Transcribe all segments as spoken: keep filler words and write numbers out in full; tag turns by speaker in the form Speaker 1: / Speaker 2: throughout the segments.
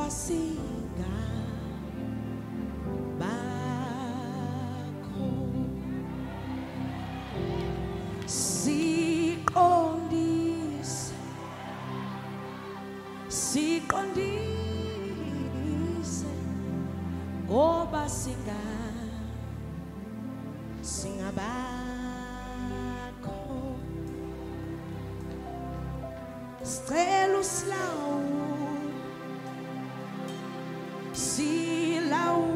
Speaker 1: singa bakho siqondise siqondise ngoba singa singabakho sicela usilawu silawu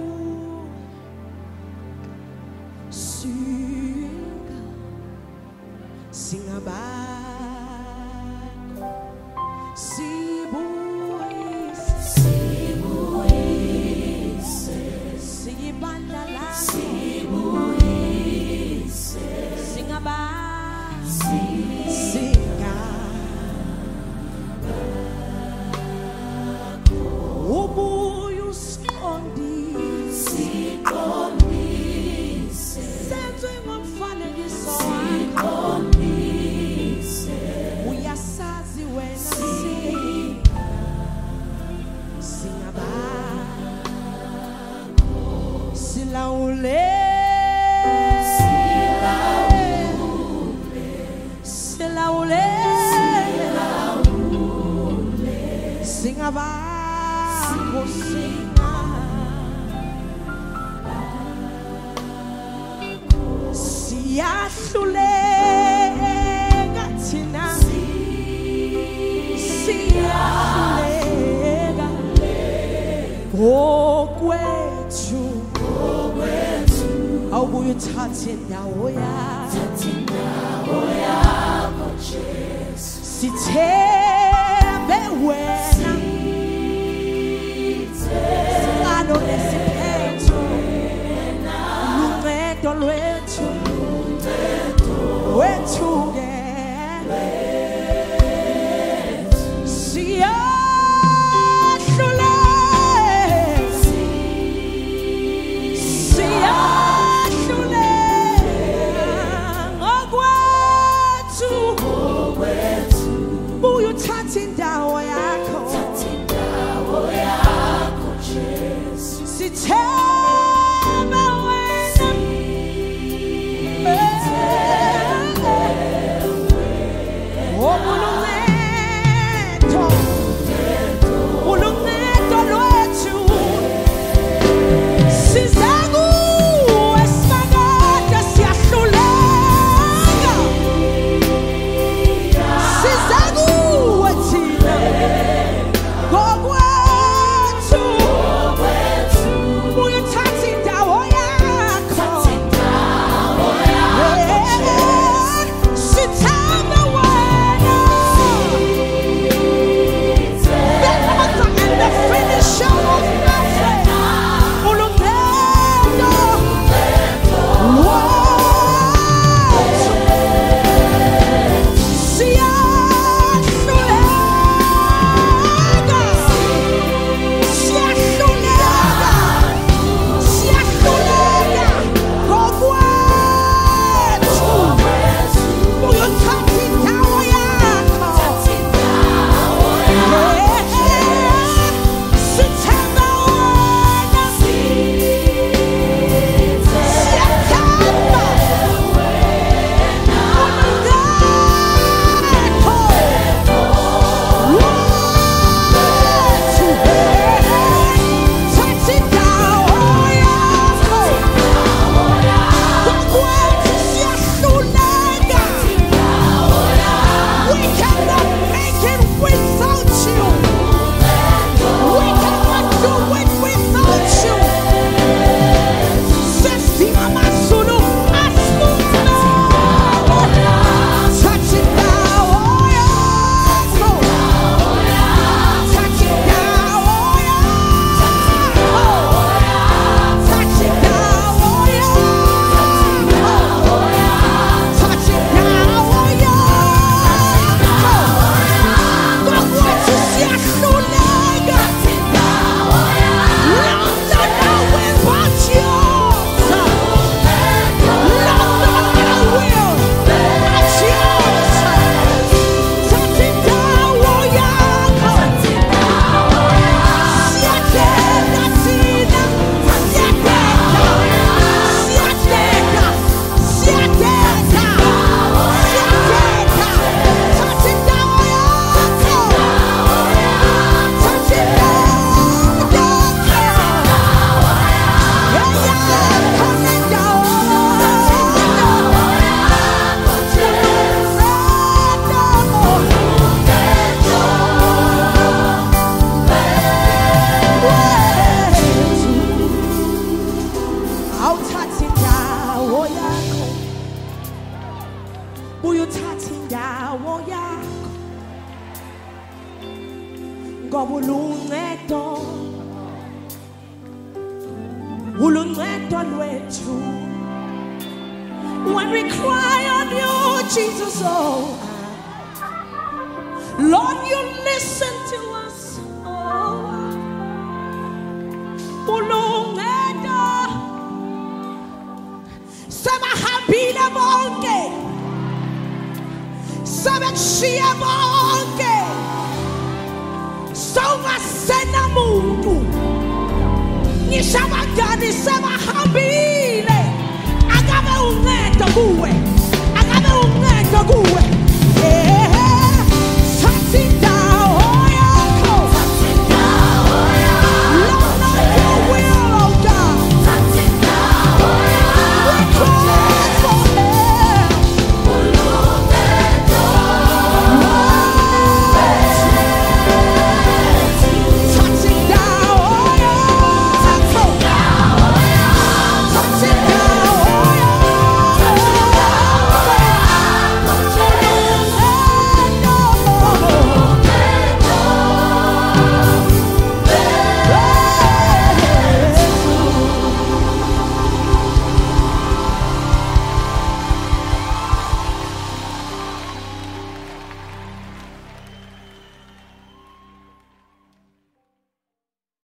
Speaker 1: singa singabakho sibuyise sibuyise siyibandla la sibuyise singabakho singa ubuye usiqondise siqondise senze ngomfanekiso wakho uyasazi wena singa singabakho silawule silawule silawule singabakho singa siyahluleka thina siyahluleka ngokwethu awubuye uthathe indawo yakho Jesu sithembe wena sicalo nesiphetho luncedo lwethu wethu-ke indawo yakho sithemba wena indawo yakho ngoba uluncedo uluncedo lwethu. When we cry on you, Jesus, oh Lord, you listen to us. Oh, uluncedo sabahambile bonke, sabekushiya bonke, sawungasena muntu, ngisho abangani sebahambile, akabe uncedo kuwe.